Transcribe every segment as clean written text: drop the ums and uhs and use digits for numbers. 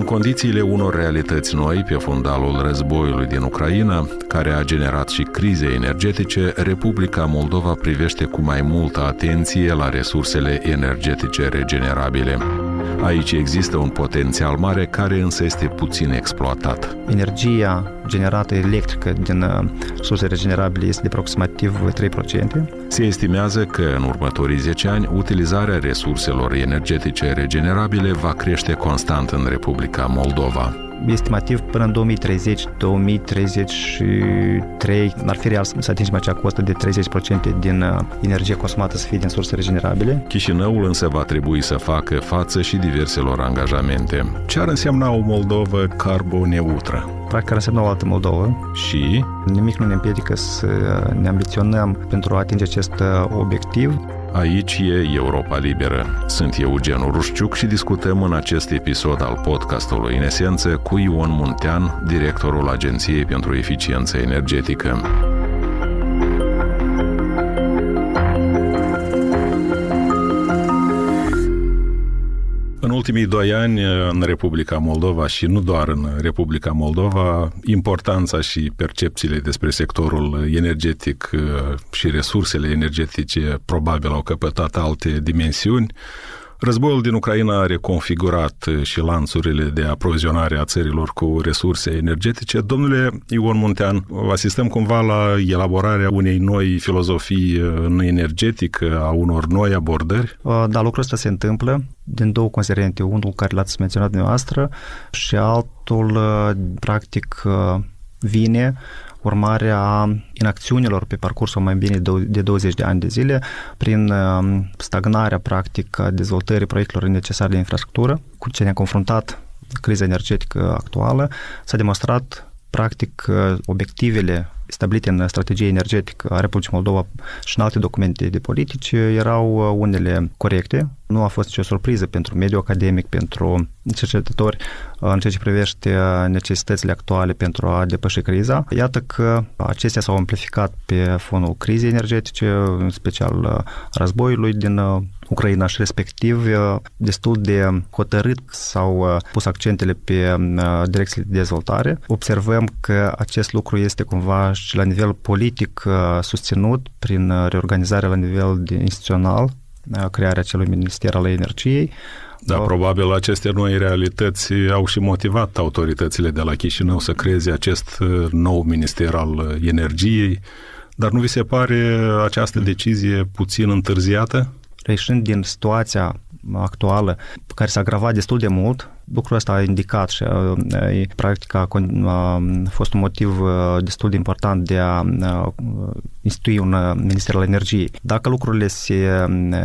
condițiile unor realități noi, pe fundalul războiului din Ucraina, care a generat și crize energetice, Republica Moldova privește cu mai multă atenție la resursele energetice regenerabile. Aici există un potențial mare care însă este puțin exploatat. Energia generată electrică din surse regenerabile este de aproximativ 3%. Se estimează că în următorii 10 ani utilizarea resurselor energetice regenerabile va crește constant în Republica Moldova. Estimativ până în 2030-2033 ar fi real să atingem acea cotă de 30% din energie consumată să fie din surse regenerabile. Chișinăul însă va trebui să facă față și diverselor angajamente. Ce ar însemna o Moldovă carboneutră? Practic ar însemna o altă Moldovă. Și? Nimic nu ne împiedică să ne ambiționăm pentru a atinge acest obiectiv. Aici e Europa Liberă. Sunt Eugen Rușciuc și discutăm în acest episod al podcastului În Esență cu Ion Muntean, directorul Agenției pentru Eficiență Energetică. În ultimii 2 ani, în Republica Moldova și nu doar în Republica Moldova, importanța și percepțiile despre sectorul energetic și resursele energetice probabil au căpătat alte dimensiuni. Războiul din Ucraina a reconfigurat și lanțurile de aprovizionare a țărilor cu resurse energetice. Domnule Ion Muntean, asistăm cumva la elaborarea unei noi filozofii în energetică, a unor noi abordări? Da, lucrul ăsta se întâmplă din două considerente. Unul care l-ați menționat dumneavoastră și altul, practic, vine urmarea inacțiunilor pe parcursul mai bine de 20 de ani de zile, prin stagnarea, practic, a dezvoltării proiectelor necesare de infrastructură, cu ce ne-a confruntat criza energetică actuală, s-a demonstrat, practic, obiectivele stabilite în strategia energetică a Republicii Moldova și în alte documente de politici erau unele corecte. Nu a fost nicio surpriză pentru mediul academic, pentru cercetători în ceea ce privește necesitățile actuale pentru a depăși criza. Iată că acestea s-au amplificat pe fonul crizei energetice, în special războiului din Ucraina și respectiv destul de hotărât s-au pus accentele pe direcțiile de dezvoltare. Observăm că acest lucru este cumva și la nivel politic susținut prin reorganizarea la nivel instituțional, crearea acelui Minister al Energiei. Da, probabil aceste noi realități au și motivat autoritățile de la Chișinău să creeze acest nou Minister al Energiei, dar nu vi se pare această decizie puțin întârziată? Reieșind din situația actuală, care s-a agravat destul de mult, lucrul ăsta a indicat și practic a fost un motiv destul de important de a institui un Minister al Energiei. Dacă lucrurile se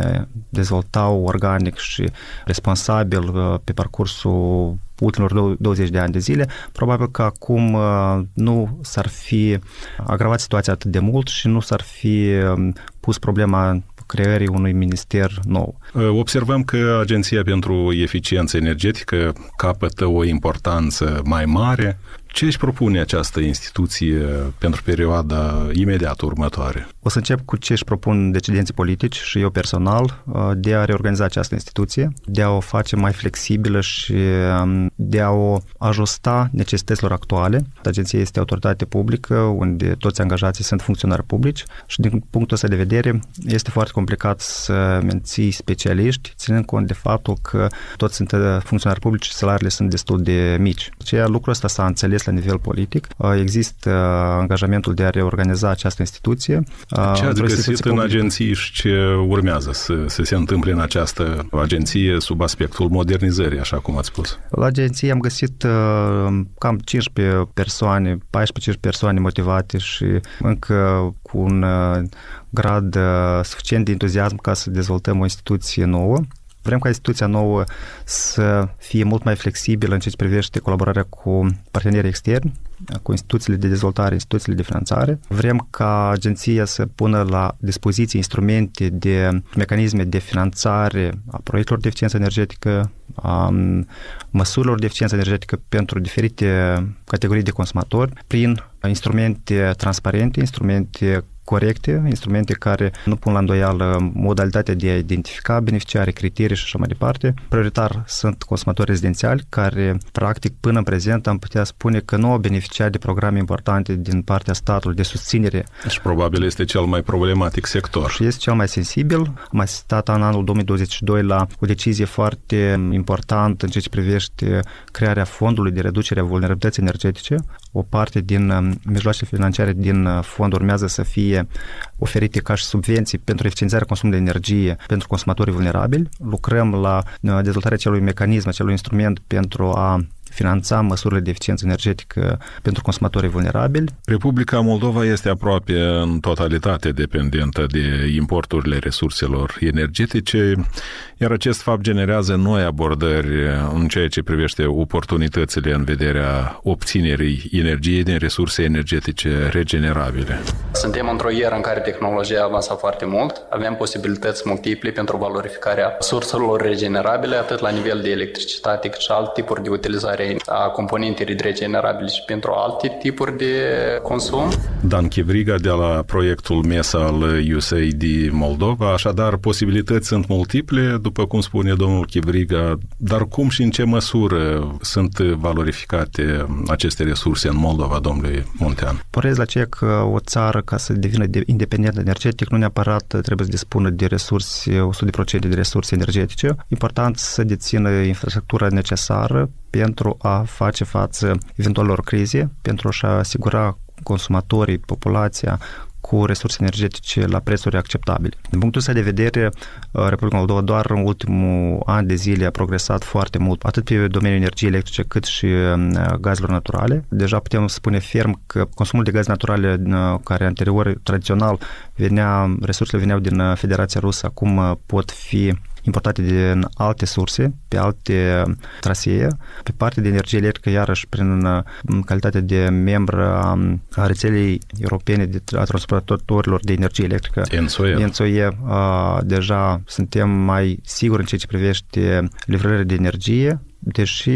dezvoltau organic și responsabil pe parcursul ultimilor 20 de ani de zile, probabil că acum nu s-ar fi agravat situația atât de mult și nu s-ar fi pus problema creării unui minister nou. Observăm că Agenția pentru Eficiență Energetică capătă o importanță mai mare. Ce își propune această instituție pentru perioada imediat următoare? O să încep cu ce își propun decidenții politici și eu personal de a reorganiza această instituție, de a o face mai flexibilă și de a o ajusta necesităților actuale. Agenția este autoritate publică, unde toți angajații sunt funcționari publici și din punctul ăsta de vedere este foarte complicat să menții specialiști, ținând cont de faptul că toți sunt funcționari publici și salariile sunt destul de mici. Aceea lucrul ăsta s-a înțeles la nivel politic. Există angajamentul de a reorganiza această instituție. Ce ați găsit în agenții și ce urmează să se întâmple în această agenție sub aspectul modernizării, așa cum ați spus? La agenție am găsit cam 15 persoane, 14 persoane motivate și încă cu un grad suficient de entuziasm ca să dezvoltăm o instituție nouă. Vrem ca instituția nouă să fie mult mai flexibilă în ceea ce privește colaborarea cu partenerii externi, cu instituțiile de dezvoltare, instituțiile de finanțare. Vrem ca agenția să pună la dispoziție instrumente de mecanisme de finanțare a proiectelor de eficiență energetică, a măsurilor de eficiență energetică pentru diferite categorii de consumatori, prin instrumente transparente, instrumente corecte, instrumente care nu pun la îndoială modalitatea de a identifica beneficiarii, criterii și așa mai departe. Prioritar sunt consumatori rezidențiali care, practic, până în prezent am putea spune că nu au beneficiat de programe importante din partea statului de susținere. Și probabil este cel mai problematic sector. Și este cel mai sensibil. Am asistat în anul 2022 la o decizie foarte importantă în ceea ce privește crearea fondului de reducere a vulnerabilității energetice. O parte din mijloacele financiare din fond urmează să fie oferite ca și subvenții pentru eficientizarea consumului de energie pentru consumatorii vulnerabili. Lucrăm la dezvoltarea acelui mecanism, acelui instrument pentru a finanța măsurile de eficiență energetică pentru consumatorii vulnerabili. Republica Moldova este aproape în totalitate dependentă de importurile resurselor energetice, iar acest fapt generează noi abordări în ceea ce privește oportunitățile în vederea obținerii energiei din resurse energetice regenerabile. Suntem într-o eră în care tehnologia a avansat foarte mult, avem posibilități multiple pentru valorificarea surselor regenerabile, atât la nivel de electricitate, cât și alte tipuri de utilizare a componentelor regenerabile și pentru alte tipuri de consum. Dan Chivriga de la proiectul MESA al USAID Moldova, așadar posibilități sunt multiple, după cum spune domnul Chivriga, dar cum și în ce măsură sunt valorificate aceste resurse în Moldova, domnule Muntean? Porez la aceea că o țară, ca să devină independentă energetic, nu neapărat trebuie să dispună de resurse, 100% de resurse energetice. Important să dețină infrastructura necesară pentru a face față eventualelor crize, pentru a-și asigura consumatorii, populația cu resurse energetice la prețuri acceptabile. Din punctul ăsta de vedere, Republica Moldova doar în ultimul an de zile a progresat foarte mult, atât pe domeniul energiei electrice, cât și gazelor naturale. Deja putem spune ferm că consumul de gaze naturale, care anterior, tradițional, resursele veneau din Federația Rusă, acum pot fi importate din alte surse, pe alte trasee. Pe partea de energie electrică, iarăși, prin calitate de membru a rețelei europene a transportatorilor de energie electrică, ENTSO-E, deja suntem mai siguri în ceea ce privește livrările de energie, deși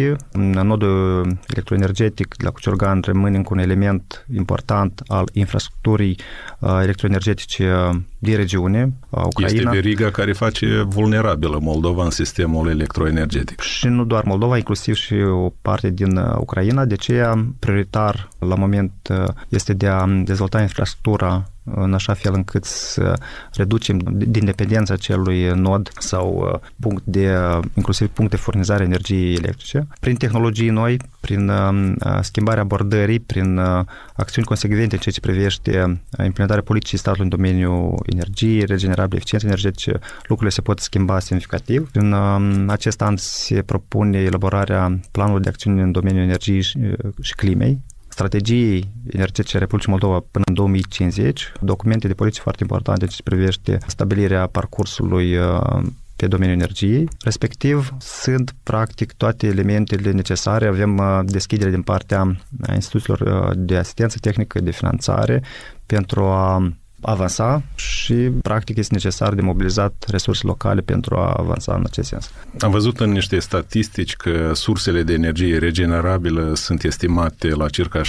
nodul electroenergetic de la Cuciorgan rămâne încă un element important al infrastructurii electroenergetice din regiune, Ucraina. Este veriga care face vulnerabilă Moldova în sistemul electroenergetic. Și nu doar Moldova, inclusiv și o parte din Ucraina, de aceea prioritar la moment este de a dezvolta infrastructura în așa fel încât să reducem din dependența acelui nod sau inclusiv punct de furnizare a energiei electrice. Prin tehnologii noi, prin schimbarea abordării, prin acțiuni consecvente în ceea ce privește implementarea politicii statului în domeniul energiei regenerabile, eficiențe energetice, lucrurile se pot schimba semnificativ. În acest an se propune elaborarea planului de acțiune în domeniul energiei și climei, strategiei energetice a Republicii Moldova până în 2050, documente de politici foarte importante ce privește stabilirea parcursului pe domeniul energiei. Respectiv, sunt practic toate elementele necesare. Avem deschidere din partea instituțiilor de asistență tehnică, de finanțare pentru a avansa și, practic, este necesar de mobilizat resurse locale pentru a avansa în acest sens. Am văzut în niște statistici că sursele de energie regenerabilă sunt estimate la circa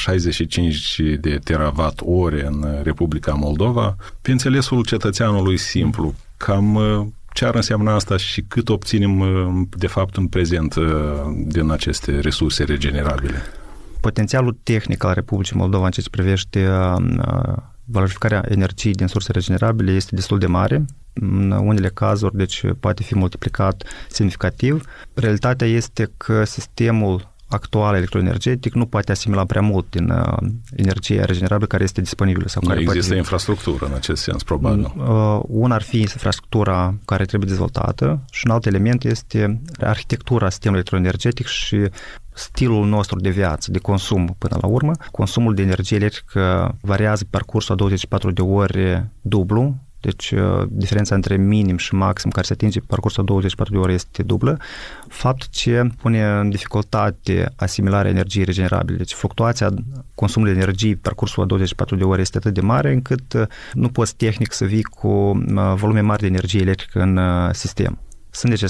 65 de terawatt-ore în Republica Moldova. Pe înțelesul cetățeanului simplu, cam ce ar însemna asta și cât obținem, de fapt, în prezent din aceste resurse regenerabile? Potențialul tehnic al Republicii Moldova în ceea ce privește valorificarea energiei din surse regenerabile este destul de mare. În unele cazuri, deci, poate fi multiplicat semnificativ. Realitatea este că sistemul actual electroenergetic nu poate asimila prea mult din energia regenerabilă care este disponibilă. Sau care există infrastructură în acest sens, probabil. Un ar fi infrastructura care trebuie dezvoltată și un alt element este arhitectura sistemului electroenergetic și stilul nostru de viață, de consum până la urmă. Consumul de energie electrică variază pe parcursul a 24 de ore dublu, deci diferența între minim și maxim care se atinge pe parcursul a 24 de ore este dublă. Fapt ce pune în dificultate asimilarea energiei regenerabile. Deci fluctuația consumului de energie pe parcursul a 24 de ore este atât de mare încât nu poți tehnic să vii cu volume mari de energie electrică în sistem. Sunt necesare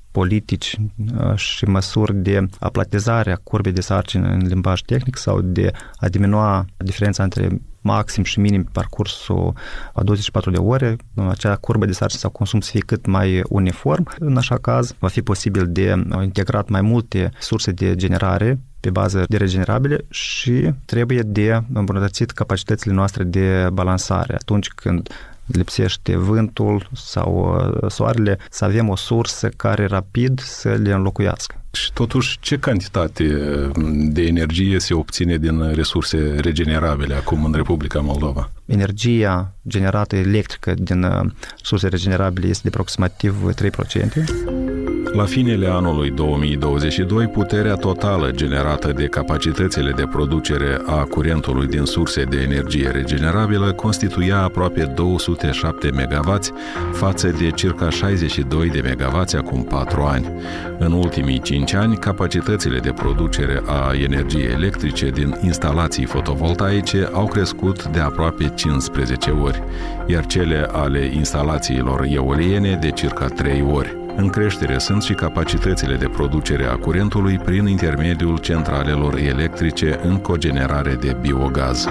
politici și măsuri de aplatizare a curbei de sarcină în limbaj tehnic sau de a diminua diferența între maxim și minim pe parcursul a 24 de ore, acea curbă de sarcină sau consum să fie cât mai uniform. În așa caz, va fi posibil de integrat mai multe surse de generare pe bază de regenerabile și trebuie de îmbunătățit capacitățile noastre de balansare. Atunci când lipsește vântul sau soarele, să avem o sursă care rapid să le înlocuiască. Și totuși, ce cantitate de energie se obține din resurse regenerabile acum în Republica Moldova? Energia generată electrică din surse regenerabile este de aproximativ 3%. La finele anului 2022, puterea totală generată de capacitățile de producere a curentului din surse de energie regenerabilă constituia aproape 207 MW față de circa 62 de MW acum 4 ani. În ultimii 5 ani, capacitățile de producere a energiei electrice din instalații fotovoltaice au crescut de aproape 15 ori, iar cele ale instalațiilor eoliene de circa 3 ori. În creștere sunt și capacitățile de producere a curentului prin intermediul centralelor electrice în cogenerare de biogaz.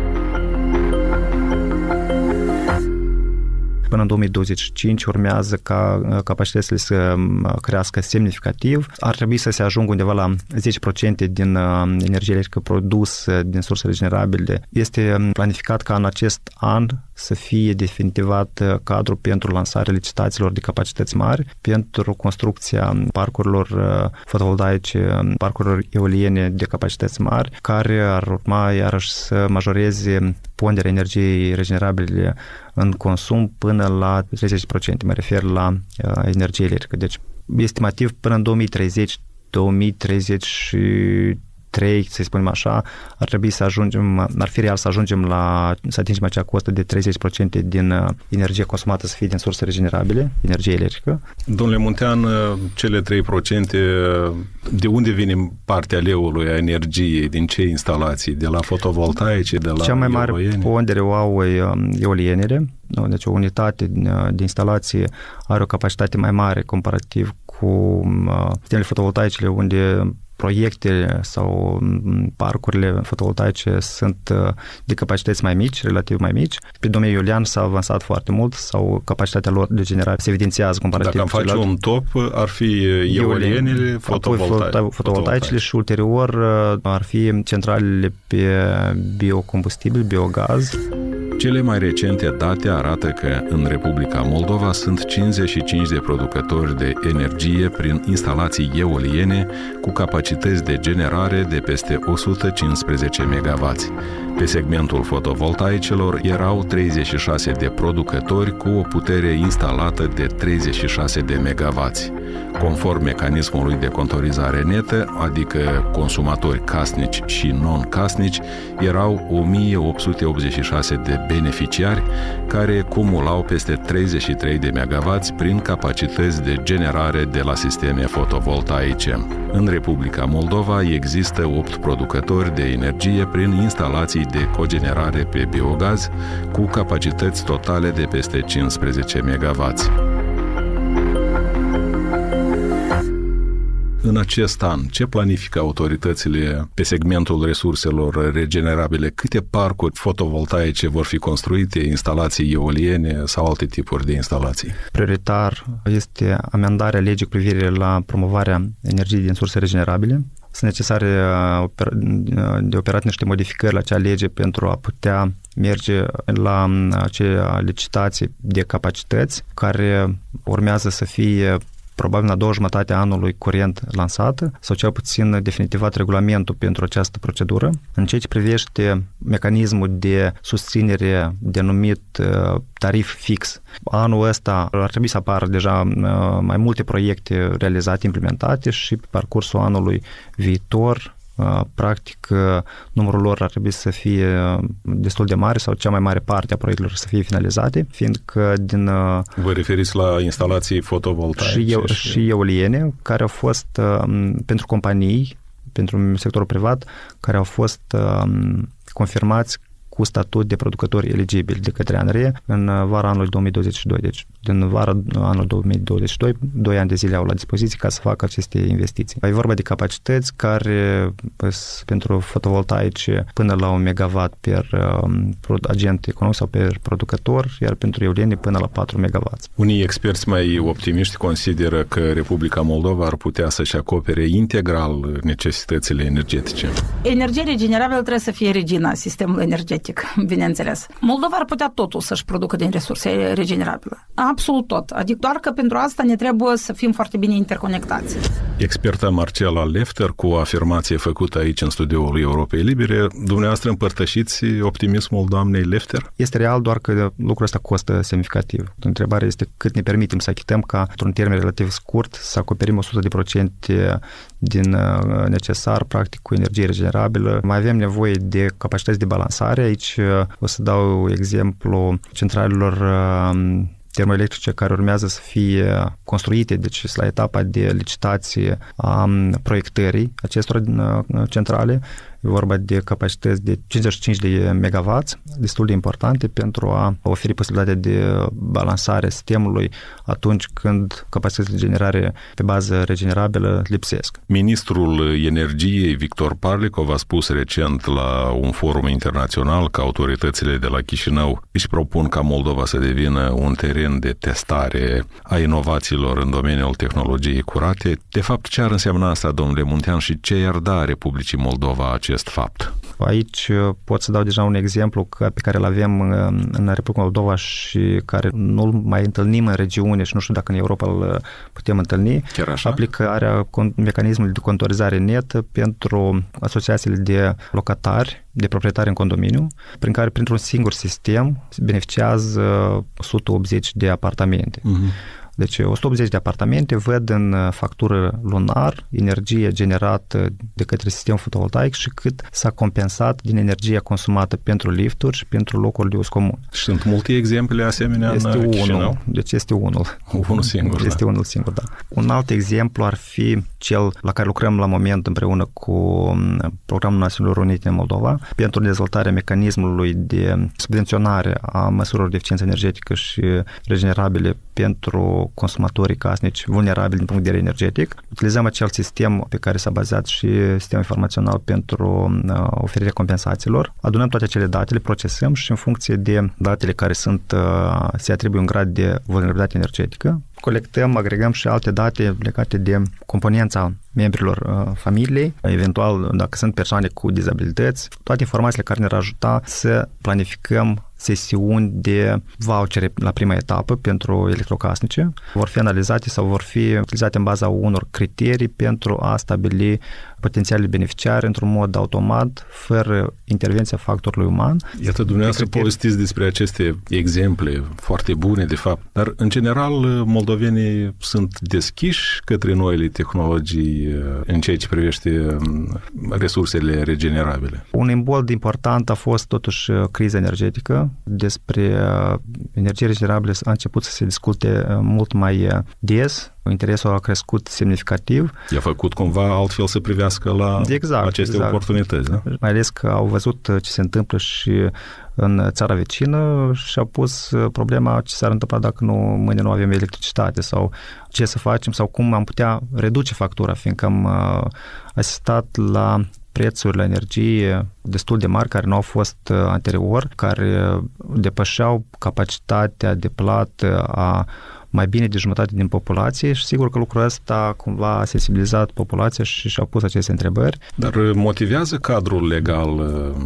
Până în 2025 urmează ca capacitățile să crească semnificativ. Ar trebui să se ajungă undeva la 10% din energie electrică produsă din surse regenerabile. Este planificat ca în acest an să fie definitivat cadrul pentru lansarea licitațiilor de capacități mari, pentru construcția parcurilor fotovoltaice, parcurilor eoliene de capacități mari, care ar urma iarăși să majoreze ponderea energiei regenerabile în consum până la 30%. Mă refer la energie electrică. Deci, estimativ, până în 2030, să spunem așa, ar trebui să ajungem, ar fi real să ajungem să atingem acea cotă de 30% din energie consumată să fie din surse regenerabile, energie electrică. Domnule Muntean, cele 3%, de unde vine partea leului a energiei, din ce instalații? De la fotovoltaice, de la cea mai mare eoliene? pondere o au eolienele, deci o unitate de instalație are o capacitate mai mare comparativ cu sistemele fotovoltaice, unde proiectele sau parcurile fotovoltaice sunt de capacități mai mici, relativ mai mici. Pe domeniul eolian s-a avansat foarte mult sau capacitatea lor de generare se evidențiază comparativ. Dacă am face un top, ar fi eolienele, fotovoltaicele și ulterior ar fi centralele pe biocombustibil, biogaz. Cele mai recente date arată că în Republica Moldova sunt 55 de producători de energie prin instalații eoliene cu capacități de generare de peste 115 MW. Pe segmentul fotovoltaicelor erau 36 de producători cu o putere instalată de 36 de MW. Conform mecanismului de contorizare netă, adică consumatori casnici și non-casnici, erau 1886 de beneficiari care cumulau peste 33 de MW prin capacități de generare de la sisteme fotovoltaice. În Republica Moldova există 8 producători de energie prin instalații de cogenerare pe biogaz cu capacități totale de peste 15 MW. În acest an, ce planifică autoritățile pe segmentul resurselor regenerabile? Câte parcuri fotovoltaice vor fi construite, instalații eoliene sau alte tipuri de instalații? Prioritar este amendarea legii cu privire la promovarea energiei din surse regenerabile. Sunt necesare de operat niște modificări la acea lege pentru a putea merge la acea licitație de capacități care urmează să fie probabil la 2 jumătate a anului curent lansată sau cel puțin definitivat regulamentul pentru această procedură. În ceea ce privește mecanismul de susținere denumit tarif fix, anul ăsta ar trebui să apară deja mai multe proiecte realizate, implementate și pe parcursul anului viitor practic numărul lor ar trebui să fie destul de mare sau cea mai mare parte a proiectelor să fie finalizate, fiindcă din... Vă referiți la instalații fotovoltaice? Și eoliene, care au fost pentru companii, pentru sectorul privat, care au fost confirmați cu statut de producători eligibili de către ANRE în vara anului 2022. Deci, din vara anului 2022, 2 ani de zile au la dispoziție ca să facă aceste investiții. E vorba de capacități care pentru fotovoltaice până la 1 MW per agent economic sau per producător, iar pentru eoliene până la 4 MW. Unii experți mai optimiști consideră că Republica Moldova ar putea să-și acopere integral necesitățile energetice. Energia regenerabilă trebuie să fie regina sistemului energetic, bineînțeles. Moldova ar putea totul să-și producă din resurse regenerabile. Absolut tot. Adică doar că pentru asta ne trebuie să fim foarte bine interconectați. Experta Marcela Lefter, cu o afirmație făcută aici în studioul Europei Libere, dumneavoastră împărtășiți optimismul doamnei Lefter? Este real, doar că lucrul ăsta costă semnificativ. Întrebarea este cât ne permitem să achităm ca, într-un termen relativ scurt, să acoperim 100% din necesar, practic, cu energie regenerabilă. Mai avem nevoie de capacități de balansare. Aici o să dau exemplu centralelor termoelectrice care urmează să fie construite, deci la etapa de licitație a proiectării acestor centrale. E vorba de capacități de 55 de MW, destul de importante pentru a oferi posibilitatea de balansare a sistemului atunci când capacitățile de generare pe bază regenerabilă lipsesc. Ministrul Energiei, Victor Parlikov, a spus recent la un forum internațional că autoritățile de la Chișinău își propun ca Moldova să devină un teren de testare a inovațiilor în domeniul tehnologiei curate. De fapt, ce ar însemna asta, domnule Muntean, și ce i-ar da Republicii Moldova acest fapt? Aici pot să dau deja un exemplu pe care îl avem în Republica Moldova și care nu-l mai întâlnim în regiune și nu știu dacă în Europa îl putem întâlni. Chiar așa? Aplicarea mecanismului de contorizare netă pentru asociațiile de locatari, de proprietari în condominiu, prin care, printr-un singur sistem, beneficiază 180 de apartamente. Deci 180 de apartamente văd în factură lunar energie generată de către sistemul fotovoltaic și cât s-a compensat din energia consumată pentru lifturi și pentru locuri de uz comun. Sunt multe exemple asemenea este în Chișinău? Unul, deci este unul. Unul singur, Este unul singur, da. Un alt exemplu ar fi cel la care lucrăm la moment împreună cu Programul Națiunilor Unite în Moldova pentru dezvoltarea mecanismului de subvenționare a măsurilor de eficiență energetică și regenerabile pentru consumatorii casnici vulnerabili din punct de vedere energetic. Utilizăm acel sistem pe care s-a bazat și sistemul informațional pentru oferirea compensațiilor. Adunăm toate acele date, le procesăm și în funcție de datele care se atribuie un grad de vulnerabilitate energetică, colectăm, agregăm și alte date legate de componența membrilor familiei, eventual dacă sunt persoane cu dizabilități, toate informațiile care ne-ar ajuta să planificăm sesiuni de vouchere la prima etapă pentru electrocasnice. Vor fi analizate sau vor fi utilizate în baza unor criterii pentru a stabili potențialii beneficiari într-un mod automat, fără intervenția factorului uman. Iată, dumneavoastră povestiți despre aceste exemple foarte bune, de fapt, dar în general moldovenii sunt deschiși către noile tehnologii în ceea ce privește resursele regenerabile. Un imbold important a fost totuși criza energetică. Despre energie regenerabile a început să se discute mult mai des. Interesul a crescut semnificativ. I-a făcut cumva altfel să privească la aceste oportunități, da? Mai ales că au văzut ce se întâmplă și în țara vecină și a pus problema ce s-ar întâmpla dacă mâine nu avem electricitate sau ce să facem sau cum am putea reduce factura, fiindcă am asistat la prețuri la energie destul de mari care nu au fost anterior, care depășeau capacitatea de plată a mai bine de jumătate din populație și sigur că lucrul ăsta cumva a sensibilizat populația și și-a pus aceste întrebări. Dar motivează cadrul legal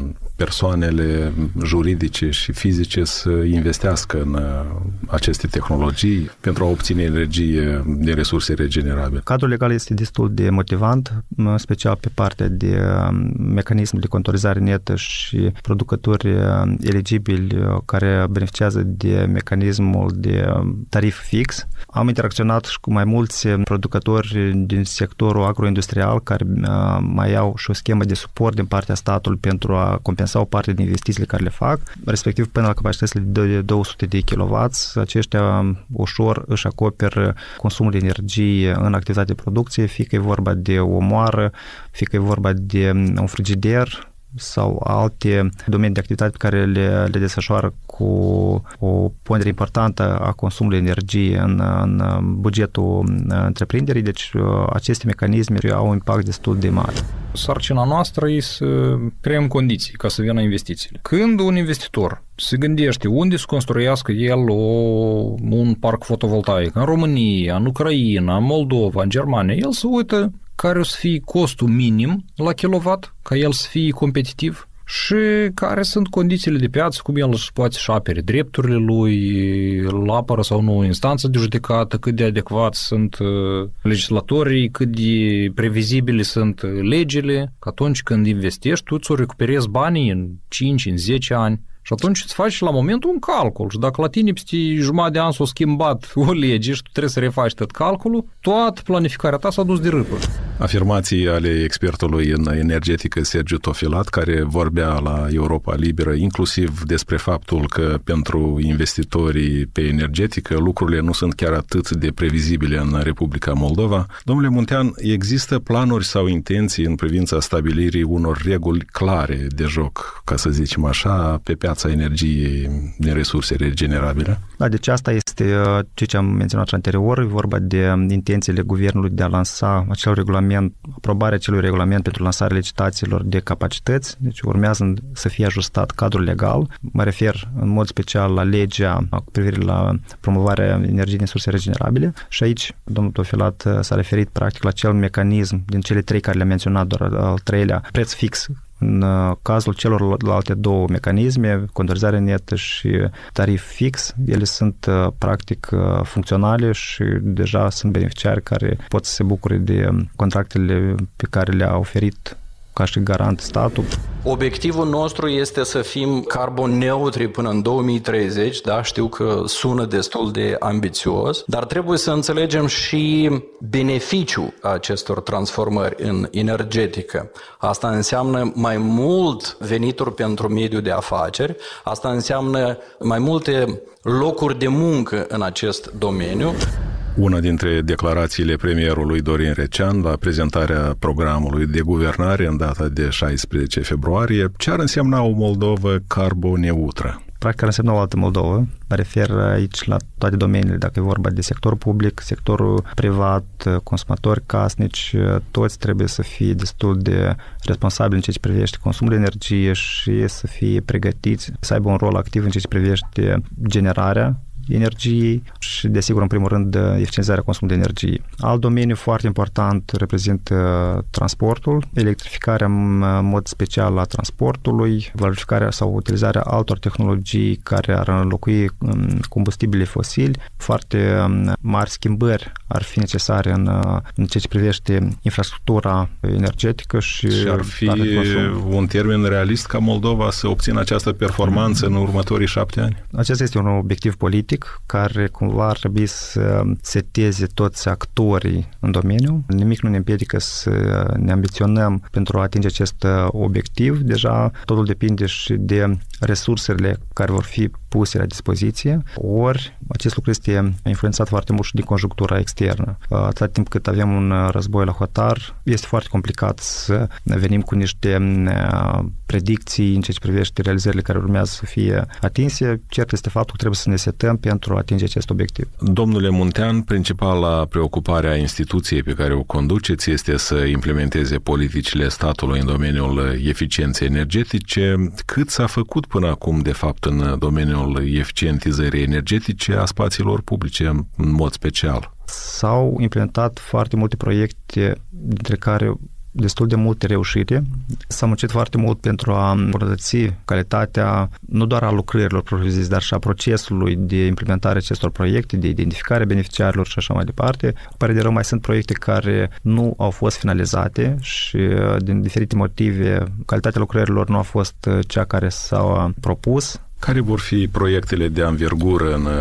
persoanele juridice și fizice să investească în aceste tehnologii pentru a obține energie de resurse regenerabile? Cadrul legal este destul de motivant, special pe partea de mecanismul de contorizare netă și producători eligibili care beneficiază de mecanismul de tarif fix. Am interacționat și cu mai mulți producători din sectorul agroindustrial care mai au și o schemă de suport din partea statului pentru a compensa o parte din investițiile care le fac, respectiv până la capacitățile de 200 de kW. Aceștia ușor își acoperă consumul de energie în activitate de producție, fie că e vorba de o moară, fie că e vorba de un frigider, sau alte domenii de activitate pe care le desfășoară cu o pondere importantă a consumului energie în bugetul întreprinderii, deci aceste mecanisme au un impact destul de mare. Sarcina noastră e să creăm condiții ca să vină investițiile. Când un investitor se gândește unde să construiască el un parc fotovoltaic, în România, în Ucraina, în Moldova, în Germania, el se uită care o să fie costul minim la kilowatt, ca el să fie competitiv și care sunt condițiile de piață, cum el își poate să apere drepturile lui, îl apără sau nu o instanță de judecată, cât de adecvați sunt legislatorii, cât de previzibile sunt legile, că atunci când investești, tu ți-o recuperezi banii în 5, în 10 ani. Și atunci îți faci la momentul un calcul și dacă la tine peste jumătate de an s-a schimbat o lege și tu trebuie să refaci tot calculul, toată planificarea ta s-a dus de râpă. Afirmații ale expertului în energetică Sergiu Tofilat, care vorbea la Europa Liberă inclusiv despre faptul că pentru investitorii pe energetică lucrurile nu sunt chiar atât de previzibile în Republica Moldova. Domnule Muntean, există planuri sau intenții în privința stabilirii unor reguli clare de joc, ca să zicem așa, pe piața energiei din resurse regenerabile? Da, deci asta este ce am menționat anterior, e vorba de intențiile guvernului de a lansa acel regulament, aprobarea acelui regulament pentru lansarea licitațiilor de capacități, deci urmează să fie ajustat cadrul legal. Mă refer în mod special la legea cu privire la promovarea energiei din surse regenerabile și aici domnul Tofilat s-a referit practic la acel mecanism din cele 3 care le-am menționat, doar al 3-lea, preț fix. În cazul celorlalte 2 mecanisme, contorizare netă și tarif fix, ele sunt practic funcționale și deja sunt beneficiari care pot să se bucure de contractele pe care le-a oferit ca și garant statul. Obiectivul nostru este să fim carbon neutri până în 2030, da, știu că sună destul de ambițios, dar trebuie să înțelegem și beneficiul acestor transformări în energetică. Asta înseamnă mai mult venituri pentru mediul de afaceri, asta înseamnă mai multe locuri de muncă în acest domeniu. Una dintre declarațiile premierului Dorin Recean la prezentarea programului de guvernare în data de 16 februarie, ce ar însemna o Moldovă carboneutră? Practic ar însemna o altă Moldovă. Mă refer aici la toate domeniile, dacă e vorba de sectorul public, sectorul privat, consumatori casnici, toți trebuie să fie destul de responsabili în ceea ce privește consumul de energie și să fie pregătiți, să aibă un rol activ în ceea ce privește generarea energiei și, desigur, în primul rând, eficientizarea consumului de energie. Alt domeniu foarte important reprezintă transportul, electrificarea în mod special a transportului, valorificarea sau utilizarea altor tehnologii care ar înlocui combustibile fosili. Foarte mari schimbări ar fi necesare în ceea ce privește infrastructura energetică și ar fi un termen realist ca Moldova să obțină această performanță în următorii 7 ani? Acesta este un obiectiv politic care cumva ar trebui să seteze toți actorii în domeniu. Nimic nu ne împiedică să ne ambiționăm pentru a atinge acest obiectiv. Deja totul depinde și de resursele care vor fi puse la dispoziție, ori acest lucru este influențat foarte mult și din conjunctura externă. Atâta timp cât avem un război la hotar, este foarte complicat să venim cu niște predicții în ceea ce privește realizările care urmează să fie atinse. Cert este faptul că trebuie să ne setăm pentru a atinge acest obiectiv. Domnule Muntean, principala preocupare a instituției pe care o conduceți este să implementeze politicile statului în domeniul eficienței energetice. Cât s-a făcut până acum, de fapt, în domeniul eficientizării energetice a spațiilor publice, în mod special? S-au implementat foarte multe proiecte, dintre care destul de multe reușite. S-a muncit foarte mult pentru a îmbunătăți calitatea nu doar a lucrărilor propriu-zise, dar și a procesului de implementare acestor proiecte, de identificare beneficiarilor și așa mai departe. Pare de rău, mai sunt proiecte care nu au fost finalizate și din diferite motive calitatea lucrărilor nu a fost cea care s-a propus. Care vor fi proiectele de anvergură în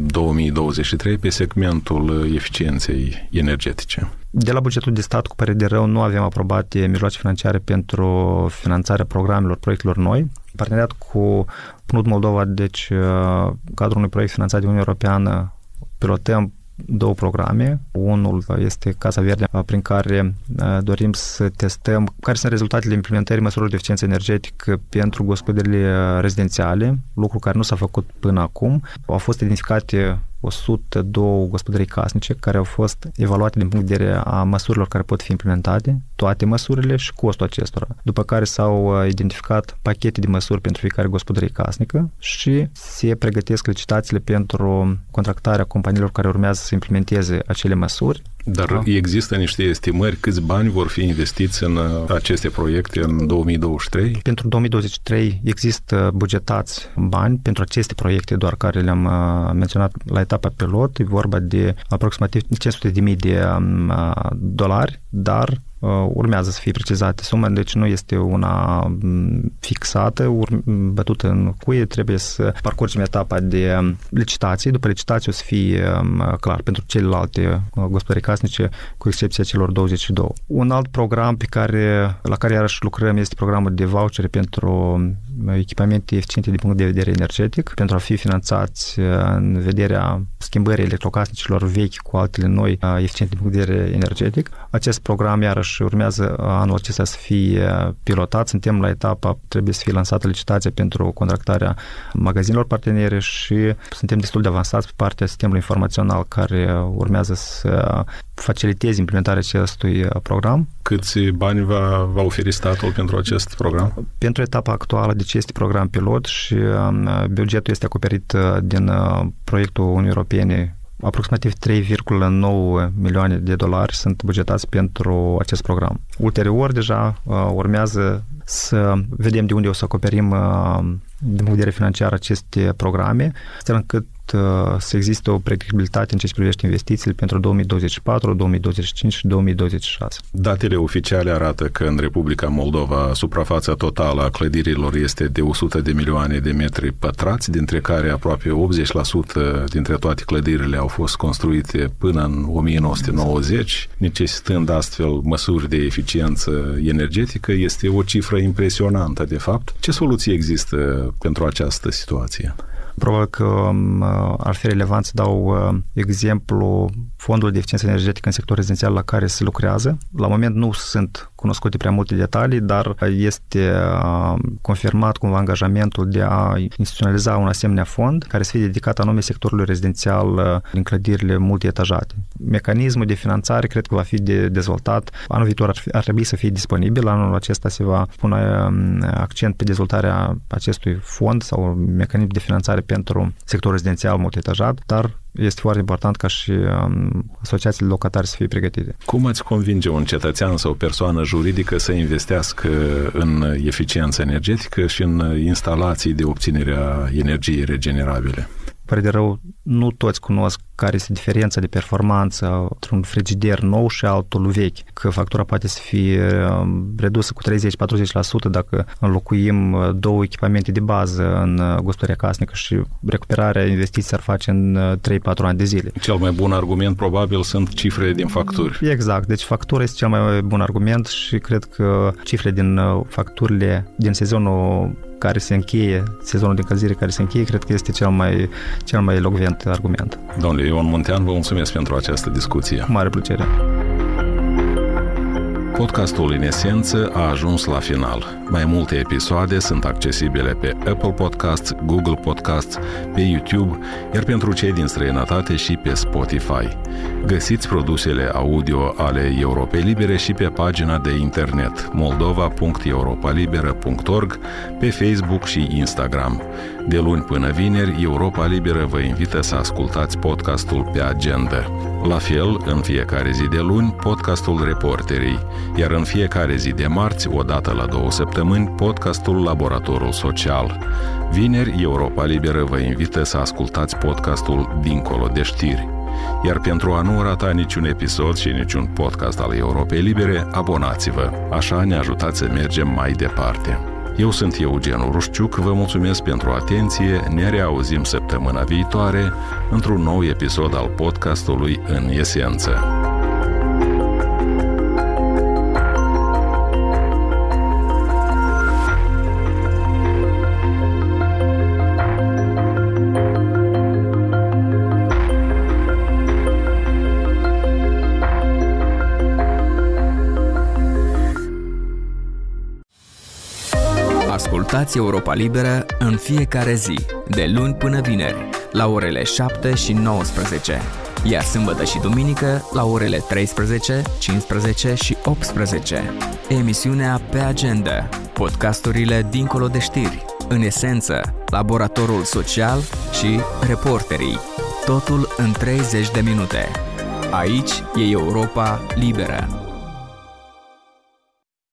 2023 pe segmentul eficienței energetice? De la bugetul de stat, cu părere de rău, nu avem aprobate mijloace financiare pentru finanțarea programelor, proiectelor noi. Parteneriat cu PNUD Moldova, deci cadrul unui proiect finanțat de Uniunea Europeană, pilotăm 2 programe. Unul este Casa Verde, prin care dorim să testăm care sunt rezultatele implementării măsurilor de eficiență energetică pentru gospodările rezidențiale, lucru care nu s-a făcut până acum. Au fost identificate 102 gospodării casnice care au fost evaluate din punct de vedere a măsurilor care pot fi implementate, toate măsurile și costul acestora. După care s-au identificat pachete de măsuri pentru fiecare gospodărie casnică și se pregătesc licitațiile pentru contractarea companiilor care urmează să implementeze acele măsuri. Dar există niște estimări câți bani vor fi investiți în aceste proiecte în 2023? Pentru 2023 există bugetați bani pentru aceste proiecte doar care le-am menționat la etapa pilot. E vorba de aproximativ 500.000 de dolari, dar urmează să fie precizate suma, deci nu este una fixată, bătută în cuie, trebuie să parcurgem etapa de licitație. După licitație o să fie clar pentru celelalte gospodării casnice, cu excepția celor 22. Un alt program la care iarăși lucrăm este programul de vouchere pentru echipamente eficiente din punct de vedere energetic, pentru a fi finanțați în vederea schimbării electrocasnicilor vechi cu altele noi eficiente din punct de vedere energetic. Acest program iarăși urmează anul acesta să fie pilotat. Suntem la etapa, trebuie să fie lansată licitația pentru contractarea magazinelor partenere și suntem destul de avansați pe partea sistemului informațional care urmează să faciliteze implementarea acestui program. Câți bani va oferi statul pentru acest program? Pentru etapa actuală, deci este program pilot și bugetul este acoperit din proiectul Uniunii Europene. Aproximativ 3,9 milioane de dolari sunt bugetați pentru acest program. Ulterior, deja urmează să vedem de unde o să acoperim din punct de vedere financiar aceste programe, astfel încât să existe o predictibilitate în ce privește investițiile pentru 2024, 2025 și 2026. Datele oficiale arată că în Republica Moldova suprafața totală a clădirilor este de 100 de milioane de metri pătrați, dintre care aproape 80% dintre toate clădirile au fost construite până în 1990, necesitând astfel măsuri de eficiență energetică. Este o cifră impresionantă, de fapt. Ce soluții există pentru această situație? Probabil că ar fi relevant să dau exemplu fondului de eficiență energetică în sectorul rezidențial la care se lucrează. La moment nu sunt cunoscute prea multe detalii, dar este confirmat cumva angajamentul de a instituționaliza un asemenea fond care să fie dedicat anume sectorului rezidențial din clădirile multietajate. Mecanismul de finanțare cred că va fi dezvoltat. Anul viitor ar trebui să fie disponibil. Anul acesta se va pune accent pe dezvoltarea acestui fond sau mecanism de finanțare pentru sectorul rezidențial multietajat, dar este foarte important ca și asociațiile locatare să fie pregătite. Cum ați convinge un cetățean sau o persoană juridică să investească în eficiență energetică și în instalații de obținere a energiei regenerabile? Pare de rău, nu toți cunosc care este diferența de performanță între un frigider nou și altul vechi, că factura poate să fie redusă cu 30-40% dacă înlocuim 2 echipamente de bază în gospodăria casnică și recuperarea investiției s-ar face în 3-4 ani de zile. Cel mai bun argument probabil sunt cifrele din facturi. Exact, deci factura este cel mai bun argument și cred că cifrele din facturile din sezonul care se încheie, sezonul de încălzire care se încheie, cred că este cel mai elocvent argument. Domnule Ion Muntean, vă mulțumesc pentru această discuție. Cu mare plăcere. Podcastul În Esență a ajuns la final. Mai multe episoade sunt accesibile pe Apple Podcasts, Google Podcasts, pe YouTube, iar pentru cei din străinătate și pe Spotify. Găsiți produsele audio ale Europei Libere și pe pagina de internet moldova.europalibera.org, pe Facebook și Instagram. De luni până vineri, Europa Liberă vă invită să ascultați podcastul Pe Agenda. La fel, în fiecare zi de luni, podcastul Reporterii, iar în fiecare zi de marți, o dată la 2 săptămâni, podcastul Laboratorul Social. Vineri, Europa Liberă vă invită să ascultați podcastul Dincolo de știri. Iar pentru a nu rata niciun episod și niciun podcast al Europei Libere, abonați-vă. Așa ne ajutați să mergem mai departe. Eu sunt Eugen Urușciuc, vă mulțumesc pentru atenție, ne reauzim săptămâna viitoare într-un nou episod al podcastului În Esență. Ascultați Europa Liberă în fiecare zi, de luni până vineri, la orele 7 și 19, iar sâmbătă și duminică la orele 13, 15 și 18. Emisiunea Pe Agenda, podcasturile dincolo de știri, în esență, laboratorul social și reporterii. Totul în 30 de minute. Aici e Europa Liberă.